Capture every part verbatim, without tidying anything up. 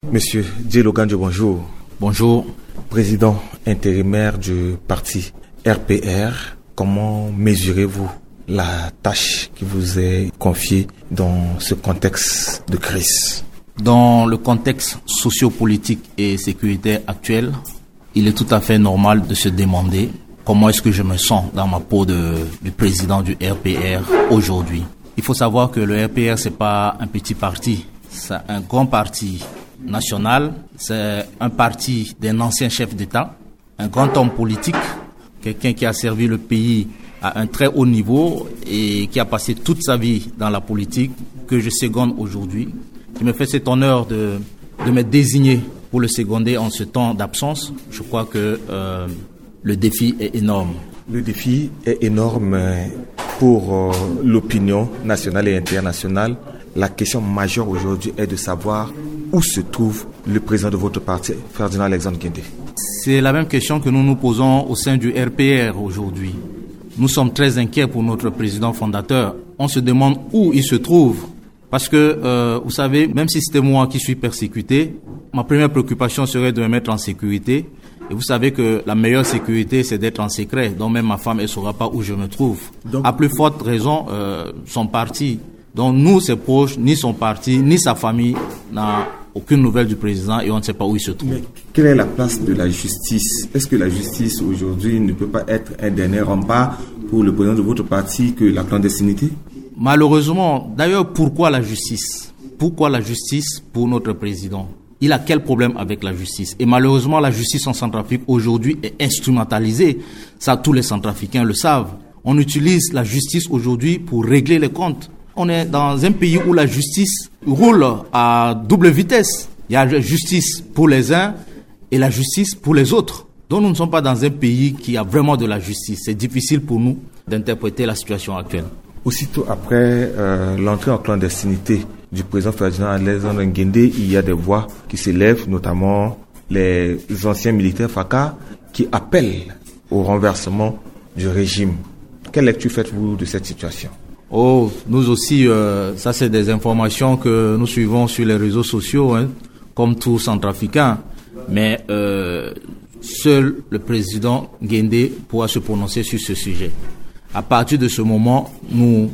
Monsieur Dielo Ganjo, bonjour. Bonjour. Président intérimaire du parti R P R, comment mesurez-vous la tâche qui vous est confiée dans ce contexte de crise? Dans le contexte sociopolitique et sécuritaire actuel, il est tout à fait normal de se demander comment est-ce que je me sens dans ma peau de, du président du R P R aujourd'hui. Il faut savoir que le R P R, c'est pas un petit parti, c'est un grand parti national, c'est un parti d'un ancien chef d'État, un grand homme politique, quelqu'un qui a servi le pays à un très haut niveau et qui a passé toute sa vie dans la politique, que je seconde aujourd'hui. Je me fais cet honneur de, de me désigner pour le seconder en ce temps d'absence. Je crois que euh, le défi est énorme. Le défi est énorme pour euh, l'opinion nationale et internationale. La question majeure aujourd'hui est de savoir où se trouve le président de votre parti, Ferdinand Alexandre Guindé. C'est la même question que nous nous posons au sein du R P R aujourd'hui. Nous sommes très inquiets pour notre président fondateur. On se demande où il se trouve. Parce que, euh, vous savez, même si c'était moi qui suis persécuté, ma première préoccupation serait de me mettre en sécurité. Et vous savez que la meilleure sécurité, c'est d'être en secret. Donc même ma femme, elle ne saura pas où je me trouve. Donc, à plus forte raison, euh, son parti. Donc nous, ses proches, ni son parti, ni sa famille n'ont aucune nouvelle du président et on ne sait pas où il se trouve. Mais quelle est la place de la justice? Est-ce que la justice aujourd'hui ne peut pas être un dernier rempart pour le président de votre parti que la clandestinité? Malheureusement, d'ailleurs, pourquoi la justice? Pourquoi la justice pour notre président? Il a quel problème avec la justice? Et malheureusement, la justice en Centrafrique aujourd'hui est instrumentalisée. Ça, tous les Centrafricains le savent. On utilise la justice aujourd'hui pour régler les comptes. On est dans un pays où la justice roule à double vitesse. Il y a la justice pour les uns et la justice pour les autres. Donc nous ne sommes pas dans un pays qui a vraiment de la justice. C'est difficile pour nous d'interpréter la situation actuelle. Aussitôt après euh, l'entrée en clandestinité du président Ferdinand Alexandre Guindé, il y a des voix qui s'élèvent, notamment les anciens militaires F A C A, qui appellent au renversement du régime. Quelle lecture faites-vous de cette situation? Oh, nous aussi, euh, ça c'est des informations que nous suivons sur les réseaux sociaux, hein, comme tout Centrafricain. Mais euh, seul le président Guindé pourra se prononcer sur ce sujet. À partir de ce moment, nous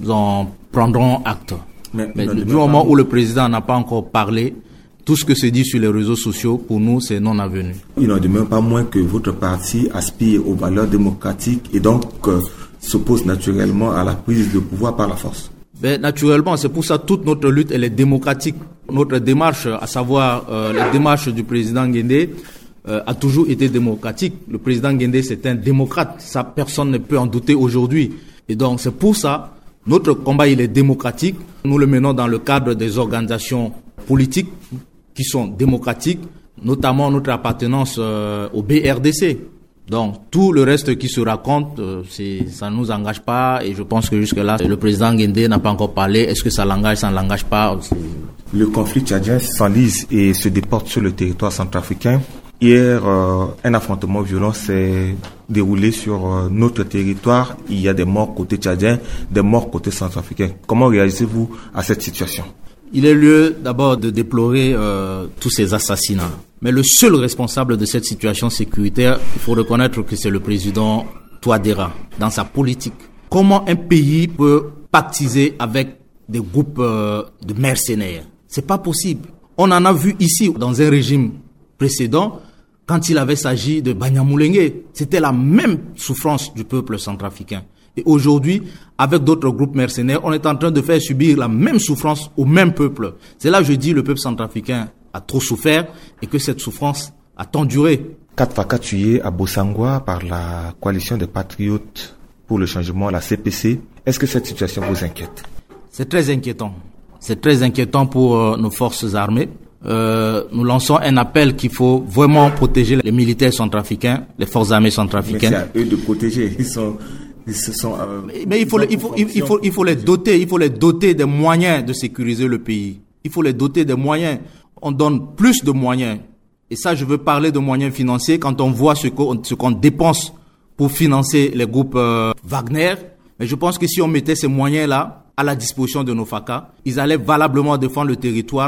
en prendrons acte. Mais, Mais du moment où le président n'a pas encore parlé, tout ce que se dit sur les réseaux sociaux, pour nous, c'est non avenu. Il n'en demeure pas moins que votre parti aspire aux valeurs démocratiques et donc euh, s'oppose naturellement à la prise de pouvoir par la force. Ben, naturellement, c'est pour ça que toute notre lutte, elle est démocratique. Notre démarche, à savoir euh, la démarche du président Guindé, euh, a toujours été démocratique. Le président Guindé, c'est un démocrate. Ça, personne ne peut en douter aujourd'hui. Et donc, c'est pour ça, notre combat, il est démocratique. Nous le menons dans le cadre des organisations politiques qui sont démocratiques, notamment notre appartenance euh, au B R D C. Donc, tout le reste qui se raconte, euh, c'est, ça ne nous engage pas. Et je pense que jusque-là, le président Guindé n'a pas encore parlé. Est-ce que ça l'engage, ça ne l'engage pas? Le conflit tchadien s'enlise et se déporte sur le territoire centrafricain. Hier, euh, un affrontement violent s'est déroulé sur euh, notre territoire. Il y a des morts côté tchadien, des morts côté centrafricain. Comment réagissez-vous à cette situation? Il est lieu d'abord de déplorer euh, tous ces assassinats. Mais le seul responsable de cette situation sécuritaire, il faut reconnaître que c'est le président Touadéra, dans sa politique. Comment un pays peut pactiser avec des groupes euh, de mercenaires? C'est pas possible. On en a vu ici, dans un régime précédent, quand il avait s'agi de Banyamulenge. C'était la même souffrance du peuple centrafricain. Et aujourd'hui, avec d'autres groupes mercenaires, on est en train de faire subir la même souffrance au même peuple. C'est là que je dis que le peuple centrafricain a trop souffert et que cette souffrance a tant duré. Quatre F A C A tués à Bosangwa par la coalition des patriotes pour le changement, la C P C. Est-ce que cette situation vous inquiète? C'est très inquiétant. C'est très inquiétant pour euh, nos forces armées. Euh, nous lançons un appel qu'il faut vraiment protéger les militaires centrafricains, les forces armées centrafricaines. Mais c'est à eux de protéger. Ils sont... Ils se sont, euh, mais mais il faut, il faut, il faut, il faut, il faut les doter, il faut les doter des moyens de sécuriser le pays. Il faut les doter des moyens. On donne plus de moyens. Et ça, je veux parler de moyens financiers quand on voit ce qu'on, ce qu'on dépense pour financer les groupes euh, Wagner. Mais je pense que si on mettait ces moyens-là à la disposition de nos F A C A, ils allaient valablement défendre le territoire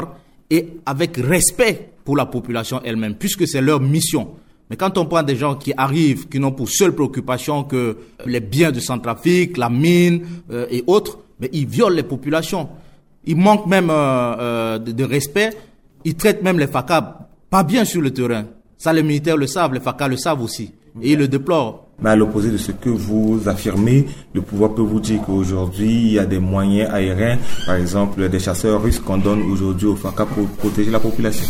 et avec respect pour la population elle-même, puisque c'est leur mission. Mais quand on prend des gens qui arrivent, qui n'ont pour seule préoccupation que les biens de Centrafrique, la mine euh, et autres, mais ils violent les populations. Ils manquent même euh, euh, de, de respect. Ils traitent même les F A C A pas bien sur le terrain. Ça, les militaires le savent, les F A C A le savent aussi. Et ils le déplorent. Mais à l'opposé de ce que vous affirmez, le pouvoir peut vous dire qu'aujourd'hui, il y a des moyens aériens, par exemple des chasseurs russes qu'on donne aujourd'hui aux F A C A pour protéger la population.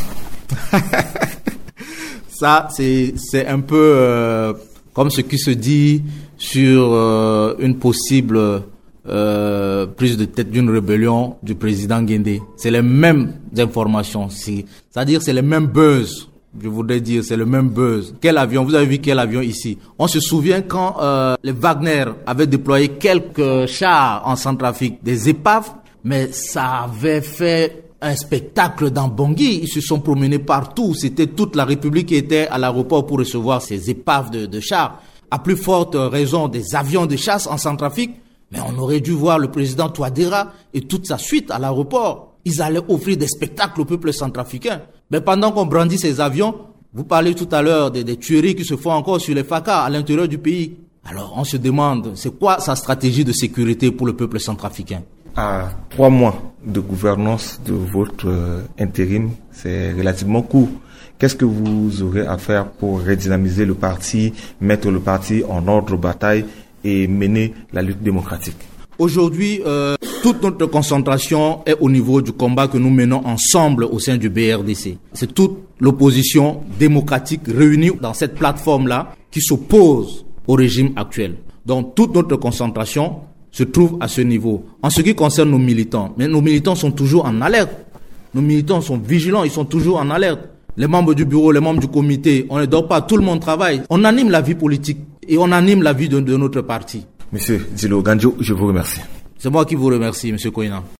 Ça, c'est, c'est un peu euh, comme ce qui se dit sur euh, une possible euh, prise de tête d'une rébellion du président Guindé. C'est les mêmes informations. C'est, c'est-à-dire c'est les mêmes buzz. Je voudrais dire, c'est le même buzz. Quel avion? Vous avez vu quel avion ici? On se souvient quand euh, les Wagner avaient déployé quelques chars en Centrafrique, des épaves, mais ça avait fait un spectacle dans Bangui. Ils se sont promenés partout. C'était toute la République qui était à l'aéroport pour recevoir ces épaves de, de chars. À plus forte raison, des avions de chasse en Centrafrique. Mais on aurait dû voir le président Touadéra et toute sa suite à l'aéroport. Ils allaient offrir des spectacles au peuple centrafricain. Mais pendant qu'on brandit ces avions, vous parlez tout à l'heure des, des tueries qui se font encore sur les F A C A à l'intérieur du pays. Alors on se demande, c'est quoi sa stratégie de sécurité pour le peuple centrafricain? À trois mois de gouvernance de votre euh, intérim, c'est relativement court. Qu'est-ce que vous aurez à faire pour redynamiser le parti, mettre le parti en ordre de bataille et mener la lutte démocratique? Aujourd'hui, euh, toute notre concentration est au niveau du combat que nous menons ensemble au sein du B R D C. C'est toute l'opposition démocratique réunie dans cette plateforme-là qui s'oppose au régime actuel. Donc toute notre concentration se trouve à ce niveau. En ce qui concerne nos militants, mais nos militants sont toujours en alerte. Nos militants sont vigilants, ils sont toujours en alerte. Les membres du bureau, les membres du comité, on ne dort pas, tout le monde travaille. On anime la vie politique et on anime la vie de, de notre parti. Monsieur Djilo Gandio, je vous remercie. C'est moi qui vous remercie, Monsieur Koina.